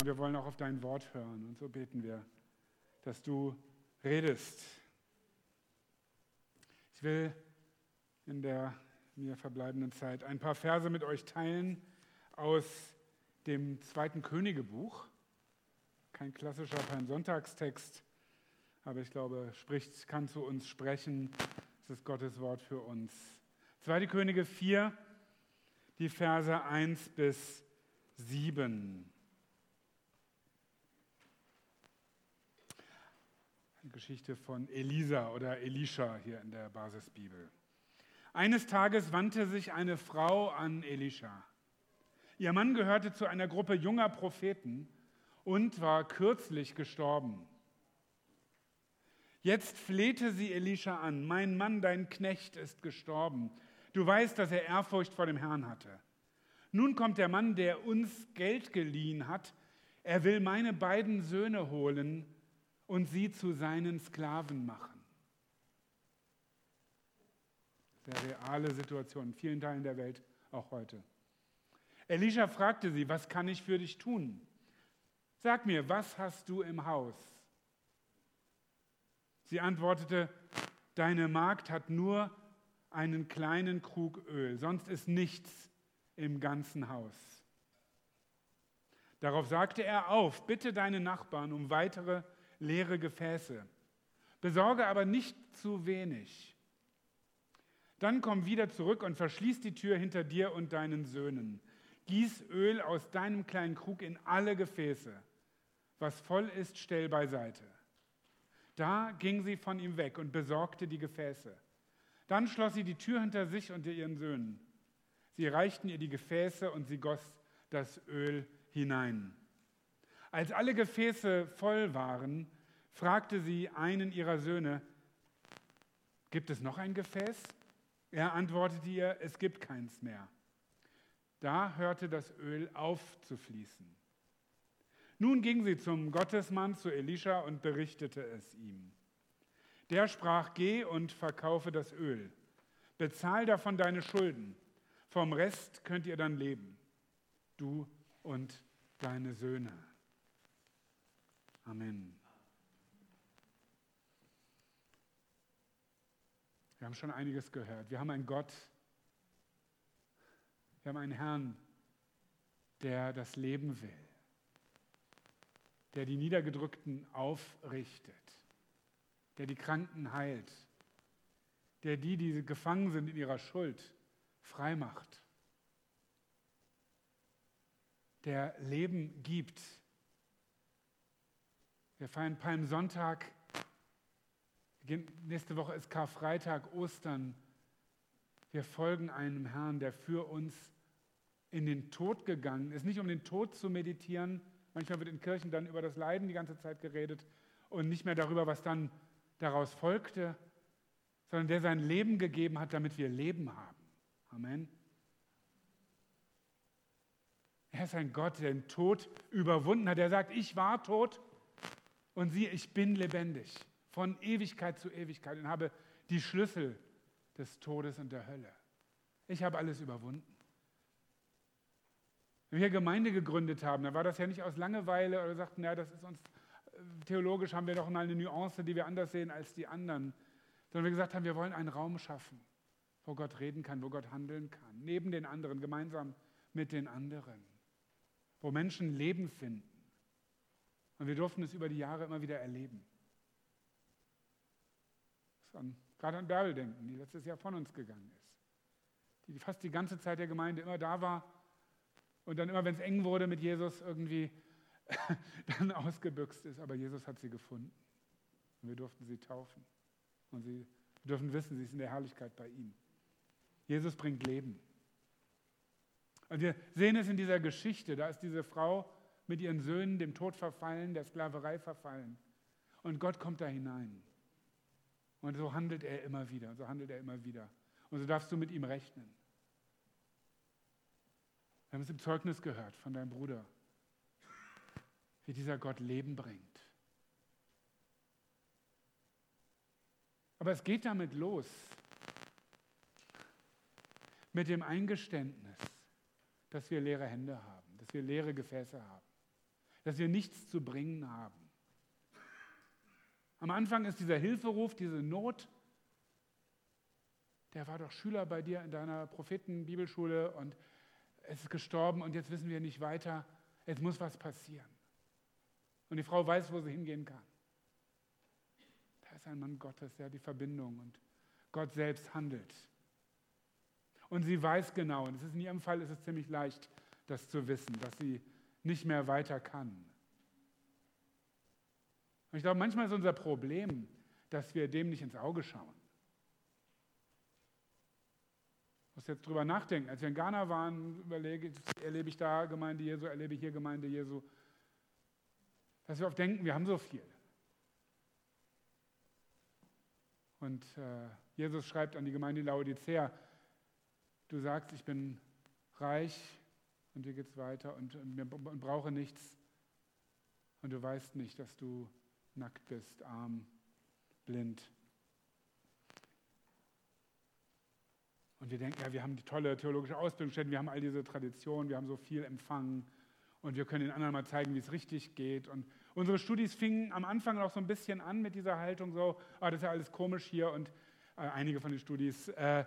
Wir wollen auch auf dein Wort hören und so beten wir, dass du redest. Ich will in der mir verbleibenden Zeit ein paar Verse mit euch teilen aus dem 2. Königebuch. Kein klassischer Palmsonntagstext, aber ich glaube, kann zu uns sprechen. Es ist Gottes Wort für uns. 2. Könige 4, die Verse 1 bis 7. Eine Geschichte von Elisa oder Elisha hier in der Basisbibel. Eines Tages wandte sich eine Frau an Elisha. Ihr Mann gehörte zu einer Gruppe junger Propheten und war kürzlich gestorben. Jetzt flehte sie Elisha an: Mein Mann, dein Knecht, ist gestorben. Du weißt, dass er Ehrfurcht vor dem Herrn hatte. Nun kommt der Mann, der uns Geld geliehen hat. Er will meine beiden Söhne holen und sie zu seinen Sklaven machen. Sehr reale Situation in vielen Teilen der Welt, auch heute. Elisha fragte sie: Was kann ich für dich tun? Sag mir, was hast du im Haus? Sie antwortete: Deine Magd hat nur einen kleinen Krug Öl, sonst ist nichts im ganzen Haus. Darauf sagte er: Auf, bitte deine Nachbarn um weitere leere Gefäße. Besorge aber nicht zu wenig. Dann komm wieder zurück und verschließ die Tür hinter dir und deinen Söhnen. Gieß Öl aus deinem kleinen Krug in alle Gefäße. Was voll ist, stell beiseite. Da ging sie von ihm weg und besorgte die Gefäße. Dann schloss sie die Tür hinter sich und ihren Söhnen. Sie reichten ihr die Gefäße und sie goss das Öl hinein. Als alle Gefäße voll waren, fragte sie einen ihrer Söhne: Gibt es noch ein Gefäß? Er antwortete ihr: Es gibt keins mehr. Da hörte das Öl auf zu fließen. Nun ging sie zum Gottesmann, zu Elisha, und berichtete es ihm. Der sprach: Geh und verkaufe das Öl. Bezahl davon deine Schulden. Vom Rest könnt ihr dann leben, du und deine Söhne. Amen. Wir haben schon einiges gehört. Wir haben einen Gott, wir haben einen Herrn, der das Leben will, der die Niedergedrückten aufrichtet, der die Kranken heilt, der die gefangen sind in ihrer Schuld, frei macht, der Leben gibt. Wir feiern Palmsonntag, nächste Woche ist Karfreitag, Ostern. Wir folgen einem Herrn, der für uns in den Tod gegangen ist, nicht um den Tod zu meditieren. Manchmal wird in Kirchen dann über das Leiden die ganze Zeit geredet und nicht mehr darüber, was dann daraus folgte, sondern der sein Leben gegeben hat, damit wir Leben haben. Amen. Er ist ein Gott, der den Tod überwunden hat. Der sagt: Ich war tot und siehe, ich bin lebendig. Von Ewigkeit zu Ewigkeit und habe die Schlüssel des Todes und der Hölle. Ich habe alles überwunden. Wenn wir Gemeinde gegründet haben, dann war das ja nicht aus Langeweile oder sagten, ja, das ist uns, theologisch haben wir doch mal eine Nuance, die wir anders sehen als die anderen, sondern wir gesagt haben, wir wollen einen Raum schaffen, wo Gott reden kann, wo Gott handeln kann, neben den anderen, gemeinsam mit den anderen, wo Menschen Leben finden. Und wir durften es über die Jahre immer wieder erleben. Gerade an Bärbel denken, die letztes Jahr von uns gegangen ist, die fast die ganze Zeit der Gemeinde immer da war und dann immer, wenn es eng wurde mit Jesus, irgendwie dann ausgebüxt ist. Aber Jesus hat sie gefunden und wir durften sie taufen und wir dürfen wissen, sie ist in der Herrlichkeit bei ihm. Jesus bringt Leben. Und wir sehen es in dieser Geschichte, da ist diese Frau mit ihren Söhnen dem Tod verfallen, der Sklaverei verfallen und Gott kommt da hinein. Und so handelt er immer wieder, so handelt er immer wieder. Und so darfst du mit ihm rechnen. Wir haben es im Zeugnis gehört von deinem Bruder, wie dieser Gott Leben bringt. Aber es geht damit los, mit dem Eingeständnis, dass wir leere Hände haben, dass wir leere Gefäße haben. dass wir nichts zu bringen haben. Am Anfang ist dieser Hilferuf, diese Not. Der war doch Schüler bei dir in deiner Propheten-Bibelschule und es ist gestorben und jetzt wissen wir nicht weiter. Es muss was passieren. Und die Frau weiß, wo sie hingehen kann. Da ist ein Mann Gottes, der hat die Verbindung und Gott selbst handelt. Und sie weiß genau, und in ihrem Fall ist es ziemlich leicht, das zu wissen, dass sie nicht mehr weiter kann. Und ich glaube, manchmal ist unser Problem, dass wir dem nicht ins Auge schauen. Ich muss jetzt drüber nachdenken. Als wir in Ghana waren, erlebe ich da Gemeinde Jesu, erlebe ich hier Gemeinde Jesu, dass wir oft denken, wir haben so viel. Und Jesus schreibt an die Gemeinde Laodicea, du sagst, ich bin reich und dir geht es weiter und brauche nichts. Und du weißt nicht, dass du nackt bist, arm, blind. Und wir denken, ja, wir haben die tolle theologische Ausbildungsstätten, wir haben all diese Traditionen, wir haben so viel empfangen und wir können den anderen mal zeigen, wie es richtig geht. Und unsere Studis fingen am Anfang auch so ein bisschen an mit dieser Haltung so, das ist ja alles komisch hier und einige von den Studis, wir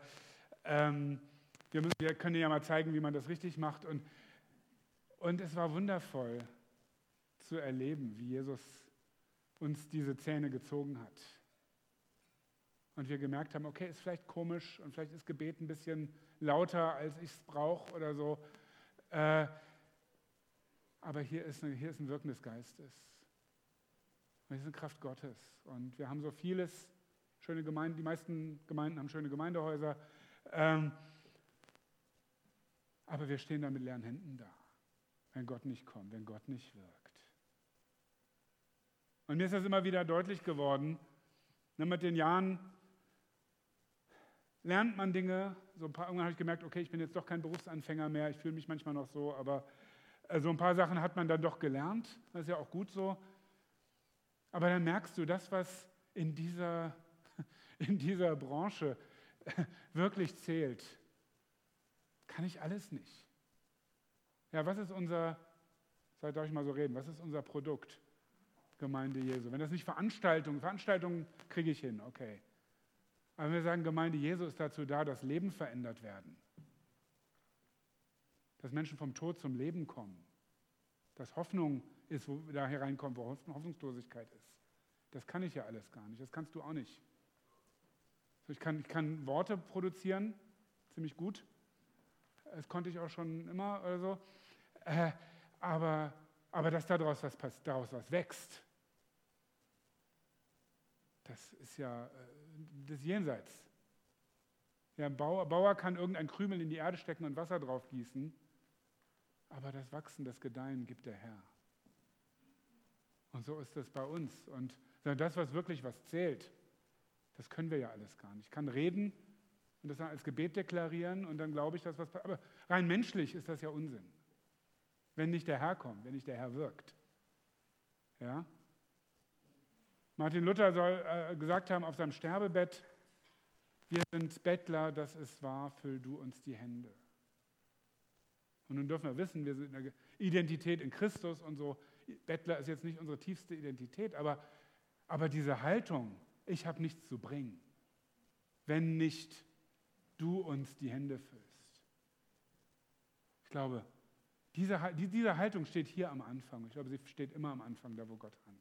können ja mal zeigen, wie man das richtig macht. Und es war wundervoll zu erleben, wie Jesus uns diese Zähne gezogen hat. Und wir gemerkt haben, okay, ist vielleicht komisch und vielleicht ist Gebet ein bisschen lauter, als ich es brauche oder so. Aber hier ist ein Wirken des Geistes. Und hier ist eine Kraft Gottes. Und wir haben so vieles, schöne Gemeinden, die meisten Gemeinden haben schöne Gemeindehäuser. Aber wir stehen da mit leeren Händen da, wenn Gott nicht kommt, wenn Gott nicht wirkt. Und mir ist das immer wieder deutlich geworden. Mit den Jahren lernt man Dinge. Irgendwann habe ich gemerkt, okay, ich bin jetzt doch kein Berufsanfänger mehr. Ich fühle mich manchmal noch so, aber so ein paar Sachen hat man dann doch gelernt. Das ist ja auch gut so. Aber dann merkst du, das, was in dieser Branche wirklich zählt, kann ich alles nicht. Ja, was ist darf ich mal so reden, was ist unser Produkt? Gemeinde Jesu. Wenn das nicht Veranstaltungen kriege ich hin, okay. Aber wenn wir sagen, Gemeinde Jesu ist dazu da, dass Leben verändert werden. Dass Menschen vom Tod zum Leben kommen. Dass Hoffnung ist, wo da hereinkommt, wo Hoffnungslosigkeit ist. Das kann ich ja alles gar nicht. Das kannst du auch nicht. Ich kann Worte produzieren, ziemlich gut. Das konnte ich auch schon immer oder so. Aber dass daraus was wächst, das ist ja das Jenseits. Ja, ein Bauer kann irgendein Krümel in die Erde stecken und Wasser drauf gießen, aber das Wachsen, das Gedeihen gibt der Herr. Und so ist das bei uns. Und das, was wirklich was zählt, das können wir ja alles gar nicht. Ich kann reden und das dann als Gebet deklarieren und dann glaube ich, dass was passiert. Aber rein menschlich ist das ja Unsinn. Wenn nicht der Herr kommt, wenn nicht der Herr wirkt. Ja? Martin Luther soll gesagt haben auf seinem Sterbebett, wir sind Bettler, das ist wahr, füll du uns die Hände. Und nun dürfen wir wissen, wir sind in der Identität in Christus und so. Bettler ist jetzt nicht unsere tiefste Identität, aber diese Haltung, ich habe nichts zu bringen, wenn nicht du uns die Hände füllst. Ich glaube, diese Haltung steht hier am Anfang. Ich glaube, sie steht immer am Anfang, da wo Gott handelt.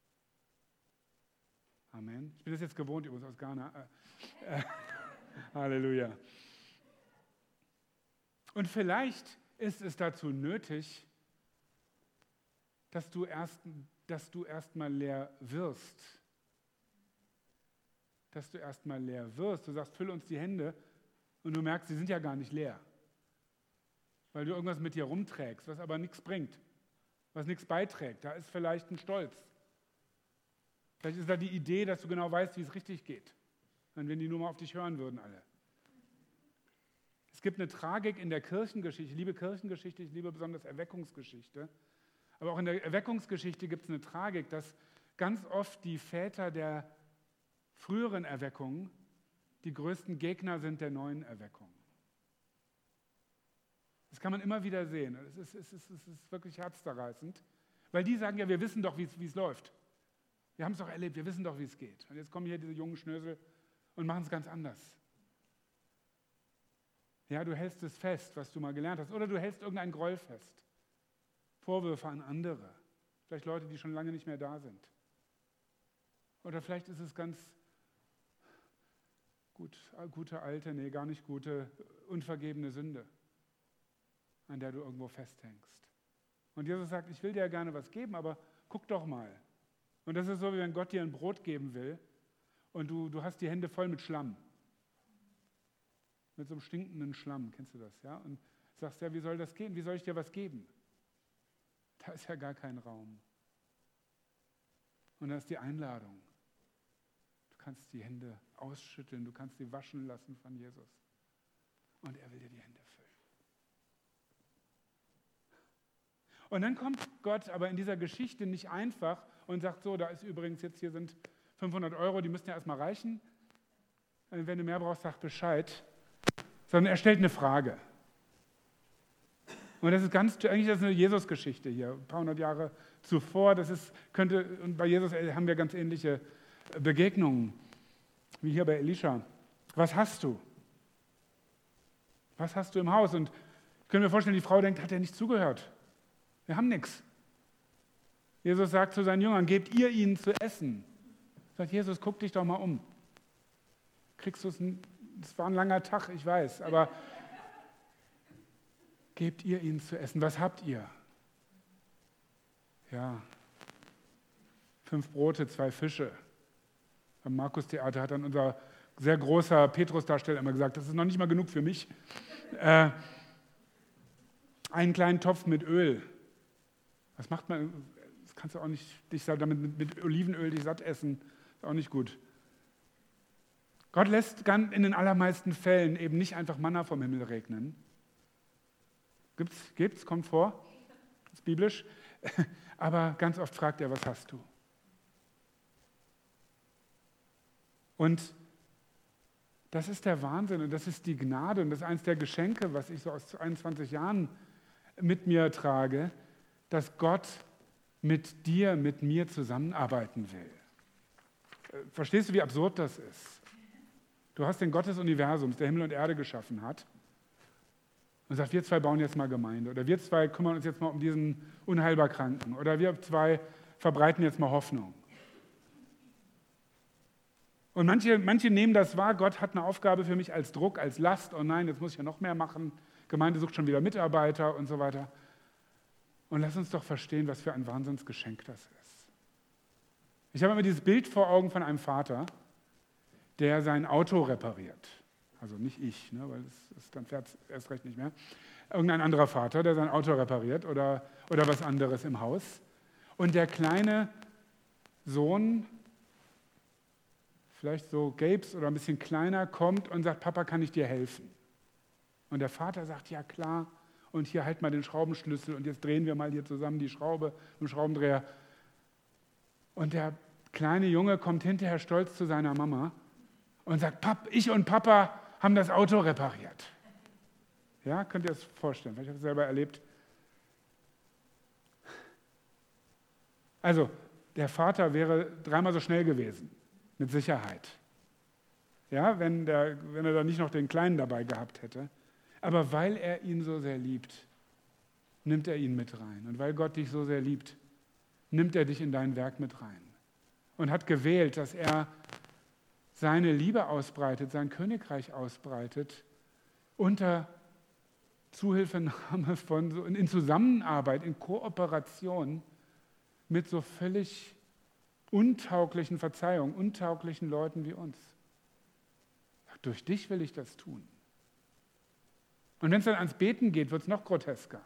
Amen. Ich bin das jetzt gewohnt, übrigens aus Ghana. Halleluja. Und vielleicht ist es dazu nötig, dass du erst mal leer wirst. Dass du erst mal leer wirst. Du sagst, fülle uns die Hände und du merkst, sie sind ja gar nicht leer. Weil du irgendwas mit dir rumträgst, was aber nichts bringt, was nichts beiträgt. Da ist vielleicht ein Stolz. Vielleicht ist da die Idee, dass du genau weißt, wie es richtig geht. Dann wenn die nur mal auf dich hören würden alle. Es gibt eine Tragik in der Kirchengeschichte. Ich liebe Kirchengeschichte, ich liebe besonders Erweckungsgeschichte. Aber auch in der Erweckungsgeschichte gibt es eine Tragik, dass ganz oft die Väter der früheren Erweckungen die größten Gegner sind der neuen Erweckung. Das kann man immer wieder sehen. Es ist wirklich herzzerreißend, Weil die sagen, ja, wir wissen doch, wie es läuft. Wir haben es doch erlebt, wir wissen doch, wie es geht. Und jetzt kommen hier diese jungen Schnösel und machen es ganz anders. Ja, du hältst es fest, was du mal gelernt hast. Oder du hältst irgendeinen Groll fest. Vorwürfe an andere. Vielleicht Leute, die schon lange nicht mehr da sind. Oder vielleicht ist es ganz gute alte, nee, gar nicht gute, unvergebene Sünde, an der du irgendwo festhängst. Und Jesus sagt, ich will dir ja gerne was geben, aber guck doch mal. Und das ist so, wie wenn Gott dir ein Brot geben will und du hast die Hände voll mit Schlamm. Mit so einem stinkenden Schlamm, kennst du das? Ja? Und sagst, ja, wie soll das gehen? Wie soll ich dir was geben? Da ist ja gar kein Raum. Und da ist die Einladung. Du kannst die Hände ausschütteln, du kannst sie waschen lassen von Jesus. Und er will dir die Hände füllen. Und dann kommt Gott aber in dieser Geschichte nicht einfach und sagt so, da ist übrigens jetzt, hier sind 500 €, die müssen ja erstmal reichen. Wenn du mehr brauchst, sag Bescheid. Sondern er stellt eine Frage. Und das ist eigentlich das ist eine Jesus-Geschichte hier, ein paar hundert Jahre zuvor. Und bei Jesus haben wir ganz ähnliche Begegnungen, wie hier bei Elisha. Was hast du? Was hast du im Haus? Und ich kann mir vorstellen, die Frau denkt, hat er nicht zugehört? Wir haben nichts. Jesus sagt zu seinen Jüngern, gebt ihr ihnen zu essen. Sagt Jesus, guck dich doch mal um. Kriegst du es war ein langer Tag, ich weiß, aber gebt ihr ihnen zu essen. Was habt ihr? Ja, 5 Brote, 2 Fische. Am Markus-Theater hat dann unser sehr großer Petrus-Darsteller immer gesagt, das ist noch nicht mal genug für mich. Einen kleinen Topf mit Öl. Was macht man? Das kannst du auch nicht dich damit mit Olivenöl dich satt essen. Ist auch nicht gut. Gott lässt in den allermeisten Fällen eben nicht einfach Manna vom Himmel regnen. Gibt's, kommt vor, ist biblisch. Aber ganz oft fragt er, was hast du? Und das ist der Wahnsinn und das ist die Gnade und das ist eines der Geschenke, was ich so aus 21 Jahren mit mir trage, dass Gott mit dir, mit mir zusammenarbeiten will. Verstehst du, wie absurd das ist? Du hast den Gott des Universums, der Himmel und Erde geschaffen hat und sagt, wir zwei bauen jetzt mal Gemeinde oder wir zwei kümmern uns jetzt mal um diesen unheilbar Kranken oder wir zwei verbreiten jetzt mal Hoffnung. Und manche nehmen das wahr, Gott hat eine Aufgabe für mich als Druck, als Last, oh nein, jetzt muss ich ja noch mehr machen, Gemeinde sucht schon wieder Mitarbeiter und so weiter. Und lass uns doch verstehen, was für ein Wahnsinnsgeschenk das ist. Ich habe immer dieses Bild vor Augen von einem Vater, der sein Auto repariert. Also nicht ich, ne, weil dann fährt es erst recht nicht mehr. Irgendein anderer Vater, der sein Auto repariert oder was anderes im Haus. Und der kleine Sohn, vielleicht so Gabes oder ein bisschen kleiner, kommt und sagt, Papa, kann ich dir helfen? Und der Vater sagt, ja klar, und hier halt mal den Schraubenschlüssel und jetzt drehen wir mal hier zusammen die Schraube im Schraubendreher. Und der kleine Junge kommt hinterher stolz zu seiner Mama und sagt, ich und Papa haben das Auto repariert. Ja, könnt ihr das vorstellen? Vielleicht habt ihr es selber erlebt. Also, der Vater wäre 3-mal so schnell gewesen, mit Sicherheit. Ja, wenn er da nicht noch den Kleinen dabei gehabt hätte. Aber weil er ihn so sehr liebt, nimmt er ihn mit rein. Und weil Gott dich so sehr liebt, nimmt er dich in dein Werk mit rein. Und hat gewählt, dass er seine Liebe ausbreitet, sein Königreich ausbreitet, unter Zuhilfenahme in Zusammenarbeit, in Kooperation mit so völlig untauglichen untauglichen Leuten wie uns. Durch dich will ich das tun. Und wenn es dann ans Beten geht, wird es noch grotesker.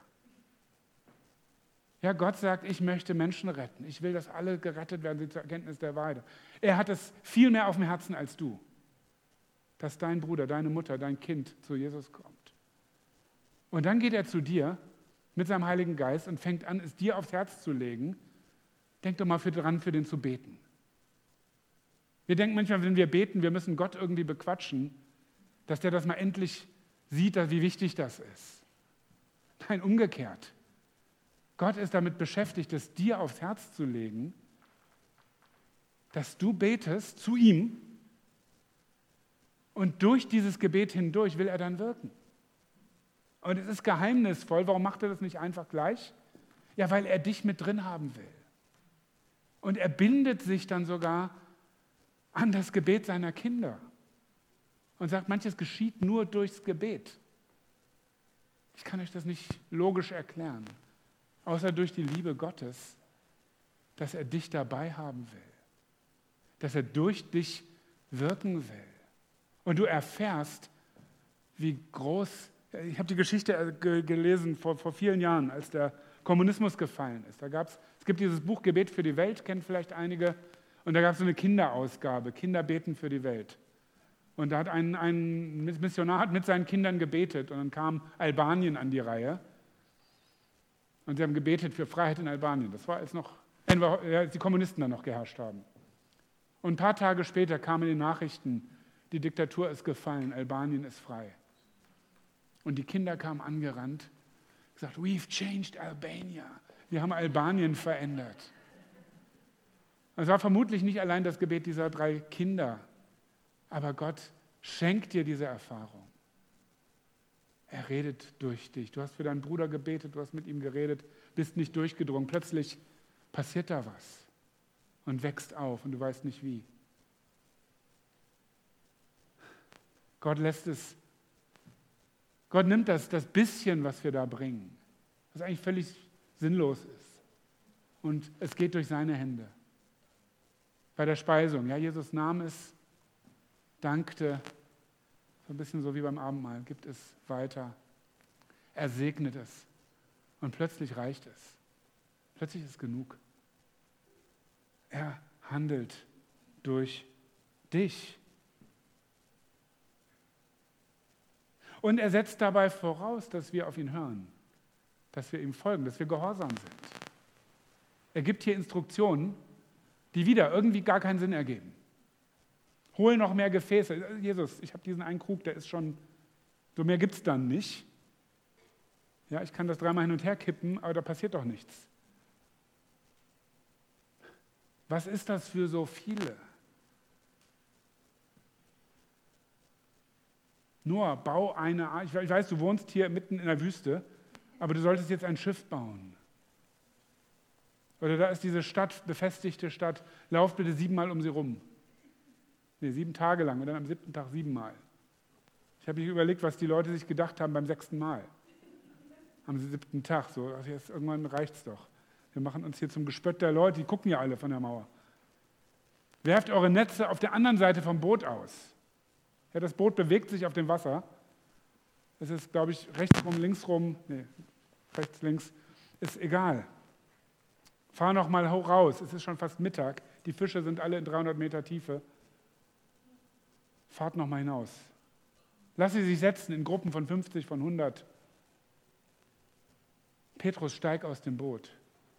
Ja, Gott sagt, ich möchte Menschen retten. Ich will, dass alle gerettet werden zur Erkenntnis der Wahrheit. Er hat es viel mehr auf dem Herzen als du, dass dein Bruder, deine Mutter, dein Kind zu Jesus kommt. Und dann geht er zu dir mit seinem Heiligen Geist und fängt an, es dir aufs Herz zu legen. Denk doch mal dran, für den zu beten. Wir denken manchmal, wenn wir beten, wir müssen Gott irgendwie bequatschen, dass der das mal endlich sieht, wie wichtig das ist. Nein, umgekehrt. Gott ist damit beschäftigt, es dir aufs Herz zu legen, dass du betest zu ihm und durch dieses Gebet hindurch will er dann wirken. Und es ist geheimnisvoll. Warum macht er das nicht einfach gleich? Ja, weil er dich mit drin haben will. Und er bindet sich dann sogar an das Gebet seiner Kinder und sagt, manches geschieht nur durchs Gebet. Ich kann euch das nicht logisch erklären, außer durch die Liebe Gottes, dass er dich dabei haben will, dass er durch dich wirken will. Und du erfährst, wie groß, ich habe die Geschichte gelesen vor vielen Jahren, als der Kommunismus gefallen ist. Es gibt dieses Buch Gebet für die Welt, kennt vielleicht einige, und da gab es so eine Kinderausgabe, Kinder beten für die Welt. Und da hat ein Missionar mit seinen Kindern gebetet und dann kam Albanien an die Reihe. Und sie haben gebetet für Freiheit in Albanien. Das war, als die Kommunisten dann noch geherrscht haben. Und ein paar Tage später kamen die Nachrichten, die Diktatur ist gefallen, Albanien ist frei. Und die Kinder kamen angerannt, gesagt, we've changed Albania. Wir haben Albanien verändert. Es war vermutlich nicht allein das Gebet dieser 3 Kinder, aber Gott schenkt dir diese Erfahrung. Er redet durch dich. Du hast für deinen Bruder gebetet, du hast mit ihm geredet, bist nicht durchgedrungen. Plötzlich passiert da was und wächst auf und du weißt nicht wie. Gott nimmt das bisschen, was wir da bringen, was eigentlich völlig sinnlos ist. Und es geht durch seine Hände. Bei der Speisung, ja, Jesus nahm es, dankte, so ein bisschen so wie beim Abendmahl, gibt es weiter. Er segnet es und plötzlich reicht es. Plötzlich ist genug. Er handelt durch dich. Und er setzt dabei voraus, dass wir auf ihn hören, dass wir ihm folgen, dass wir gehorsam sind. Er gibt hier Instruktionen, die wieder irgendwie gar keinen Sinn ergeben. Hol noch mehr Gefäße. Jesus, ich habe diesen einen Krug, der ist schon, so mehr gibt es dann nicht. Ja, ich kann das 3-mal hin und her kippen, aber da passiert doch nichts. Was ist das für so viele? Noah, bau eine Arche. Ich weiß, du wohnst hier mitten in der Wüste, aber du solltest jetzt ein Schiff bauen. Oder da ist diese Stadt, befestigte Stadt, lauf bitte 7-mal um sie rum. 7 Tage lang und dann am 7. Tag 7-mal. Ich habe mich überlegt, was die Leute sich gedacht haben beim 6. Mal. Am 7. Tag. So, jetzt irgendwann reicht es doch. Wir machen uns hier zum Gespött der Leute, die gucken ja alle von der Mauer. Werft eure Netze auf der anderen Seite vom Boot aus. Ja, das Boot bewegt sich auf dem Wasser. Es ist, glaube ich, rechts rum, links rum, rechts, links, ist egal. Fahr noch mal hoch raus, es ist schon fast Mittag, die Fische sind alle in 300 Meter Tiefe. Fahrt noch mal hinaus. Lass sie sich setzen in Gruppen von 50, von 100. Petrus, steig aus dem Boot.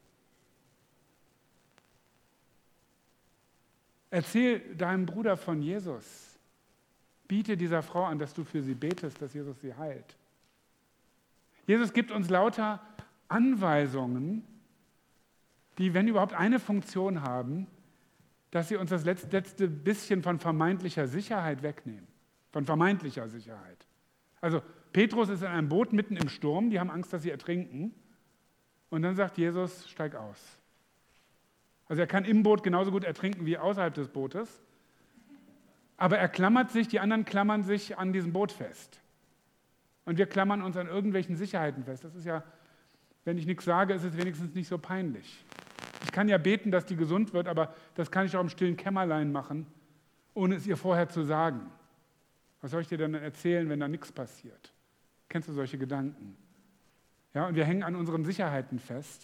Erzähl deinem Bruder von Jesus. Biete dieser Frau an, dass du für sie betest, dass Jesus sie heilt. Jesus gibt uns lauter Anweisungen, die, wenn überhaupt, eine Funktion haben, dass sie uns das letzte bisschen von vermeintlicher Sicherheit wegnehmen. Von vermeintlicher Sicherheit. Also Petrus ist in einem Boot mitten im Sturm, die haben Angst, dass sie ertrinken. Und dann sagt Jesus, steig aus. Also er kann im Boot genauso gut ertrinken wie außerhalb des Bootes. Aber er klammert sich, die anderen klammern sich an diesem Boot fest. Und wir klammern uns an irgendwelchen Sicherheiten fest. Das ist ja, wenn ich nichts sage, ist es wenigstens nicht so peinlich. Ich kann ja beten, dass die gesund wird, aber das kann ich auch im stillen Kämmerlein machen, ohne es ihr vorher zu sagen. Was soll ich dir denn erzählen, wenn da nichts passiert? Kennst du solche Gedanken? Ja, und wir hängen an unseren Sicherheiten fest.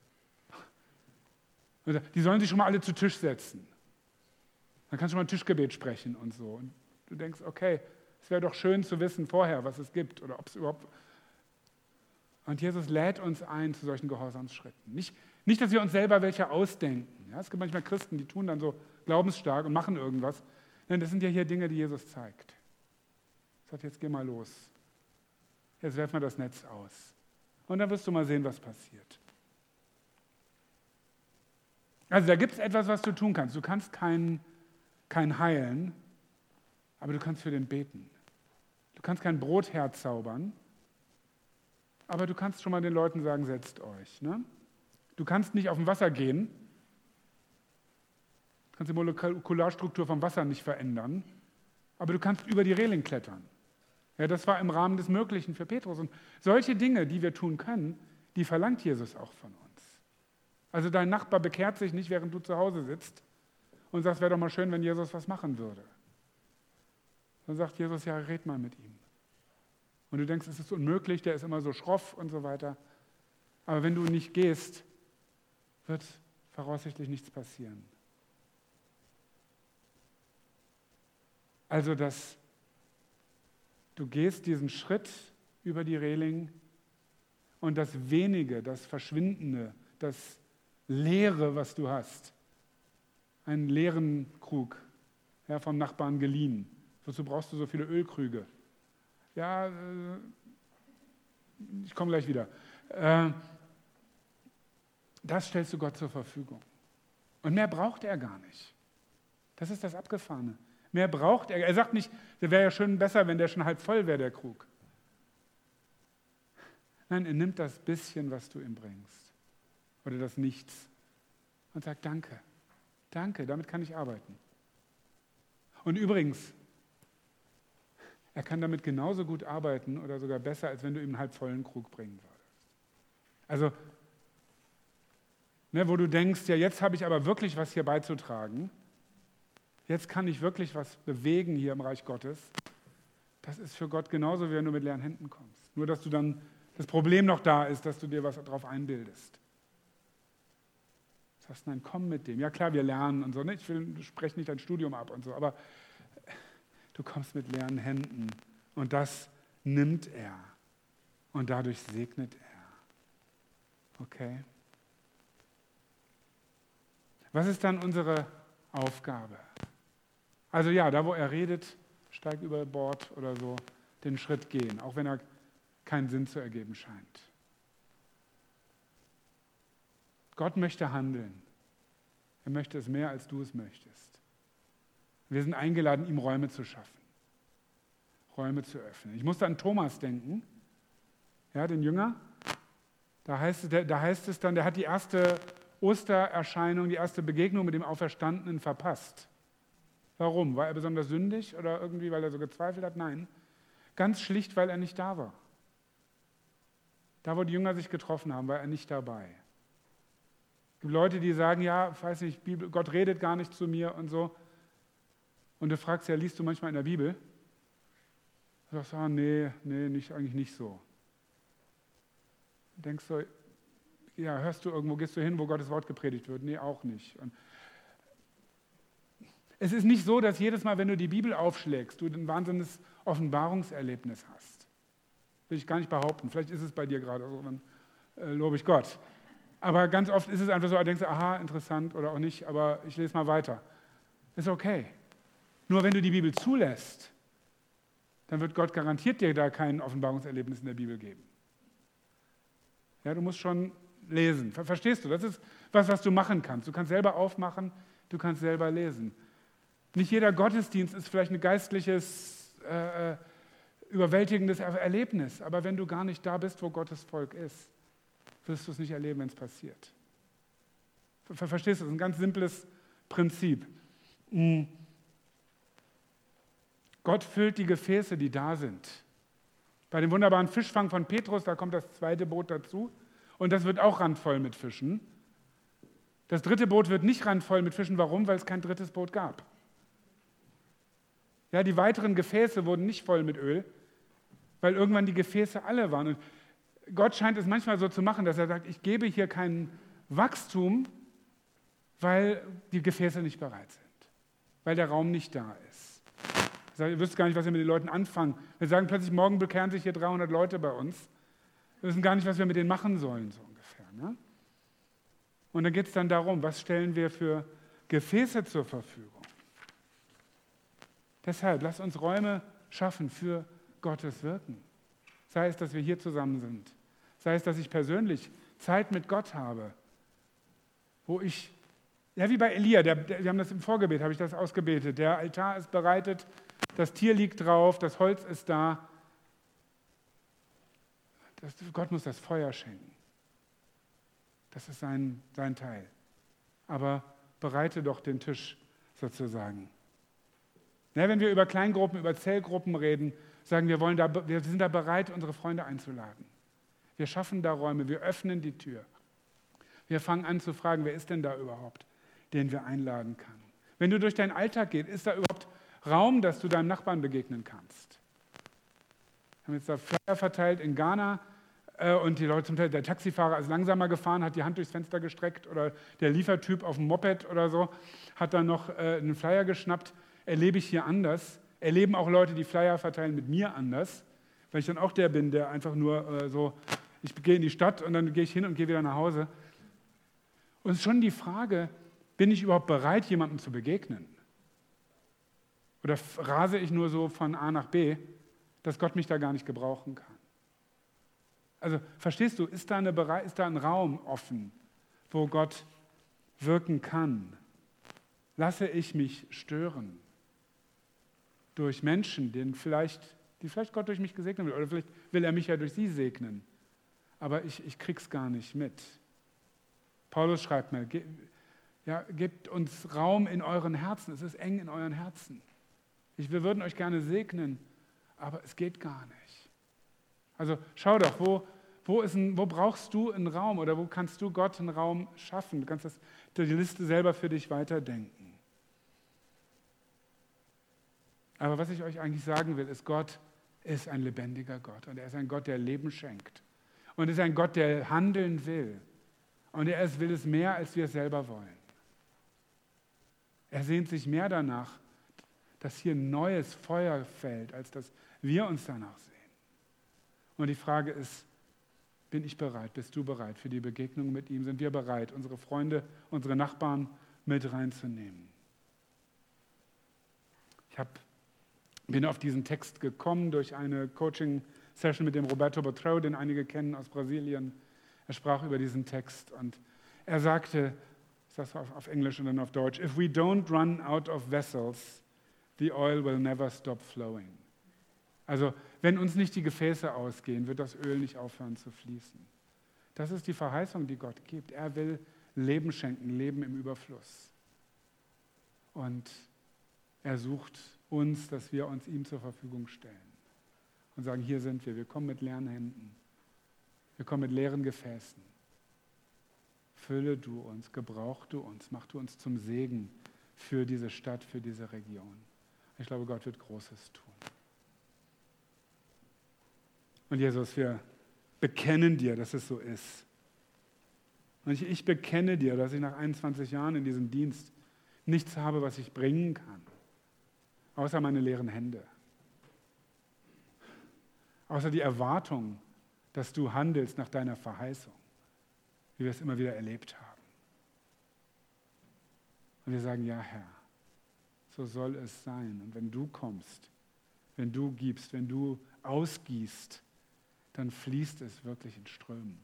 Die sollen sich schon mal alle zu Tisch setzen. Dann kannst du mal ein Tischgebet sprechen und so. Und du denkst, okay, es wäre doch schön zu wissen vorher, was es gibt oder ob es überhaupt. Und Jesus lädt uns ein zu solchen Gehorsamsschritten. Nicht, dass wir uns selber welche ausdenken. Ja, es gibt manchmal Christen, die tun dann so glaubensstark und machen irgendwas. Nein, das sind ja hier Dinge, die Jesus zeigt. Er sagt, jetzt geh mal los. Jetzt werf mal das Netz aus. Und dann wirst du mal sehen, was passiert. Also da gibt es etwas, was du tun kannst. Du kannst kein heilen, aber du kannst für den beten. Du kannst kein Brot herzaubern, aber du kannst schon mal den Leuten sagen, setzt euch. Ne? Du kannst nicht auf dem Wasser gehen, du kannst die Molekularstruktur vom Wasser nicht verändern, aber du kannst über die Reling klettern. Ja, das war im Rahmen des Möglichen für Petrus. Und solche Dinge, die wir tun können, die verlangt Jesus auch von uns. Also dein Nachbar bekehrt sich nicht, während du zu Hause sitzt und sagst, wäre doch mal schön, wenn Jesus was machen würde. Dann sagt Jesus, ja, red mal mit ihm. Und du denkst, es ist unmöglich, der ist immer so schroff und so weiter. Aber wenn du nicht gehst, wird voraussichtlich nichts passieren. Also, dass du gehst diesen Schritt über die Reling und das Wenige, das Verschwindende, das Leere, was du hast, einen leeren Krug, ja, vom Nachbarn geliehen. Wozu brauchst du so viele Ölkrüge? Ja, ich komme gleich wieder. Das stellst du Gott zur Verfügung. Und mehr braucht er gar nicht. Das ist das Abgefahrene. Mehr braucht er. Er sagt nicht, der wäre ja schön besser, wenn der schon halb voll wäre, der Krug. Nein, er nimmt das bisschen, was du ihm bringst. Oder das Nichts. Und sagt, danke. Danke, damit kann ich arbeiten. Und übrigens, er kann damit genauso gut arbeiten oder sogar besser, als wenn du ihm einen halb vollen Krug bringen würdest. Also, wo du denkst, ja, jetzt habe ich aber wirklich was hier beizutragen. Jetzt kann ich wirklich was bewegen hier im Reich Gottes. Das ist für Gott genauso, wie wenn du mit leeren Händen kommst. Nur, dass du dann das Problem noch da ist, dass du dir was darauf einbildest. Du sagst, nein, komm mit dem. Ja klar, wir lernen und so. Ne? Ich spreche nicht dein Studium ab und so, aber du kommst mit leeren Händen und das nimmt er und dadurch segnet er. Okay? Was ist dann unsere Aufgabe? Also ja, da wo er redet, steig über Bord oder so, den Schritt gehen, auch wenn er keinen Sinn zu ergeben scheint. Gott möchte handeln. Er möchte es mehr, als du es möchtest. Wir sind eingeladen, ihm Räume zu schaffen, Räume zu öffnen. Ich musste an Thomas denken, ja, den Jünger. Da heißt es dann, der hat die erste Ostererscheinung, die erste Begegnung mit dem Auferstandenen verpasst. Warum? War er besonders sündig oder irgendwie, weil er so gezweifelt hat? Nein, ganz schlicht, weil er nicht da war. Da, wo die Jünger sich getroffen haben, war er nicht dabei. Es gibt Leute, die sagen, ja, ich weiß nicht, Gott redet gar nicht zu mir und so. Und du fragst ja, liest du manchmal in der Bibel? Du sagst, nee, eigentlich nicht so. Du denkst so, ja, hörst du irgendwo, gehst du hin, wo Gottes Wort gepredigt wird? Nee, auch nicht. Und es ist nicht so, dass jedes Mal, wenn du die Bibel aufschlägst, du ein wahnsinniges Offenbarungserlebnis hast. Will ich gar nicht behaupten. Vielleicht ist es bei dir gerade so, dann lobe ich Gott. Aber ganz oft ist es einfach so, du denkst, aha, interessant oder auch nicht, aber ich lese mal weiter. Ist okay. Nur wenn du die Bibel zulässt, dann wird Gott garantiert dir da kein Offenbarungserlebnis in der Bibel geben. Ja, du musst schon lesen. Verstehst du? Das ist was du machen kannst. Du kannst selber aufmachen, du kannst selber lesen. Nicht jeder Gottesdienst ist vielleicht ein geistliches, überwältigendes Erlebnis, aber wenn du gar nicht da bist, wo Gottes Volk ist, wirst du es nicht erleben, wenn es passiert. Verstehst du? Das ist ein ganz simples Prinzip. Gott füllt die Gefäße, die da sind. Bei dem wunderbaren Fischfang von Petrus, da kommt das zweite Boot dazu und das wird auch randvoll mit Fischen. Das dritte Boot wird nicht randvoll mit Fischen. Warum? Weil es kein drittes Boot gab. Ja, die weiteren Gefäße wurden nicht voll mit Öl, weil irgendwann die Gefäße alle waren. Und Gott scheint es manchmal so zu machen, dass er sagt, ich gebe hier kein Wachstum, weil die Gefäße nicht bereit sind, weil der Raum nicht da ist. Ihr wisst gar nicht, was wir mit den Leuten anfangen. Wir sagen plötzlich, morgen bekehren sich hier 300 Leute bei uns. Wir wissen gar nicht, was wir mit denen machen sollen, so ungefähr. Ne? Und dann geht es dann darum, was stellen wir für Gefäße zur Verfügung. Deshalb, lasst uns Räume schaffen für Gottes Wirken. Sei es, dass wir hier zusammen sind. Sei es, dass ich persönlich Zeit mit Gott habe, wo ich Ja, wie bei Elia, wir haben das im Vorgebet, habe ich das ausgebetet. Der Altar ist bereitet, das Tier liegt drauf, das Holz ist da. Gott muss das Feuer schenken. Das ist sein Teil. Aber bereite doch den Tisch sozusagen. Ja, wenn wir über Kleingruppen, über Zellgruppen reden, sagen wir, wir sind da bereit, unsere Freunde einzuladen. Wir schaffen da Räume, wir öffnen die Tür. Wir fangen an zu fragen, wer ist denn da überhaupt, den wir einladen können. Wenn du durch deinen Alltag gehst, ist da überhaupt Raum, dass du deinem Nachbarn begegnen kannst? Wir haben jetzt da Flyer verteilt in Ghana und die Leute, zum Teil der Taxifahrer ist langsamer gefahren, hat die Hand durchs Fenster gestreckt oder der Liefertyp auf dem Moped oder so hat dann noch einen Flyer geschnappt. Erlebe ich hier anders? Erleben auch Leute, die Flyer verteilen, mit mir anders? Weil ich dann auch der bin, der einfach nur ich gehe in die Stadt und dann gehe ich hin und gehe wieder nach Hause. Und es ist schon die Frage, bin ich überhaupt bereit, jemandem zu begegnen? Oder rase ich nur so von A nach B, dass Gott mich da gar nicht gebrauchen kann? Also verstehst du, ist da ein Raum offen, wo Gott wirken kann? Lasse ich mich stören durch Menschen, die vielleicht Gott durch mich gesegnet will, oder vielleicht will er mich ja durch sie segnen, aber ich krieg's gar nicht mit. Paulus schreibt mal, gebt uns Raum in euren Herzen, es ist eng in euren Herzen. Wir würden euch gerne segnen, aber es geht gar nicht. Also schau doch, wo brauchst du einen Raum oder wo kannst du Gott einen Raum schaffen? Du kannst die Liste selber für dich weiterdenken. Aber was ich euch eigentlich sagen will, ist, Gott ist ein lebendiger Gott und er ist ein Gott, der Leben schenkt. Und er ist ein Gott, der handeln will. Und er will es mehr, als wir es selber wollen. Er sehnt sich mehr danach, dass hier ein neues Feuer fällt, als dass wir uns danach sehen. Und die Frage ist, bin ich bereit? Bist du bereit für die Begegnung mit ihm? Sind wir bereit, unsere Freunde, unsere Nachbarn mit reinzunehmen? Ich bin auf diesen Text gekommen durch eine Coaching-Session mit dem Roberto Botrão, den einige kennen aus Brasilien. Er sprach über diesen Text und er sagte, ich sage es auf Englisch und dann auf Deutsch, if we don't run out of vessels, the oil will never stop flowing. Also wenn uns nicht die Gefäße ausgehen, wird das Öl nicht aufhören zu fließen. Das ist die Verheißung, die Gott gibt. Er will Leben schenken, Leben im Überfluss. Und er sucht uns, dass wir uns ihm zur Verfügung stellen und sagen, hier sind wir, wir kommen mit leeren Händen, wir kommen mit leeren Gefäßen. Fülle du uns, gebrauch du uns, mach du uns zum Segen für diese Stadt, für diese Region. Ich glaube, Gott wird Großes tun. Und Jesus, wir bekennen dir, dass es so ist. Und ich bekenne dir, dass ich nach 21 Jahren in diesem Dienst nichts habe, was ich bringen kann, außer meine leeren Hände. Außer die Erwartung, dass du handelst nach deiner Verheißung, wie wir es immer wieder erlebt haben. Und wir sagen, ja Herr, so soll es sein. Und wenn du kommst, wenn du gibst, wenn du ausgießt, dann fließt es wirklich in Strömen.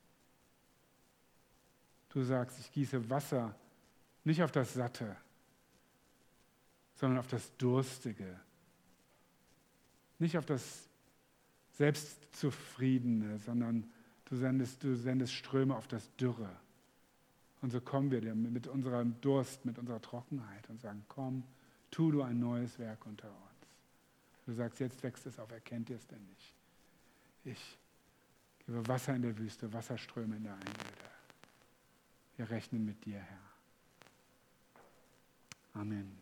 Du sagst, ich gieße Wasser nicht auf das Satte, sondern auf das Durstige. Nicht auf das Selbstzufriedene, sondern du sendest Ströme auf das Dürre. Und so kommen wir dir mit unserem Durst, mit unserer Trockenheit und sagen, komm, tu du ein neues Werk unter uns. Du sagst, jetzt wächst es auf, erkennt ihr es denn nicht? Ich gebe Wasser in der Wüste, Wasserströme in der Einöde. Wir rechnen mit dir, Herr. Amen.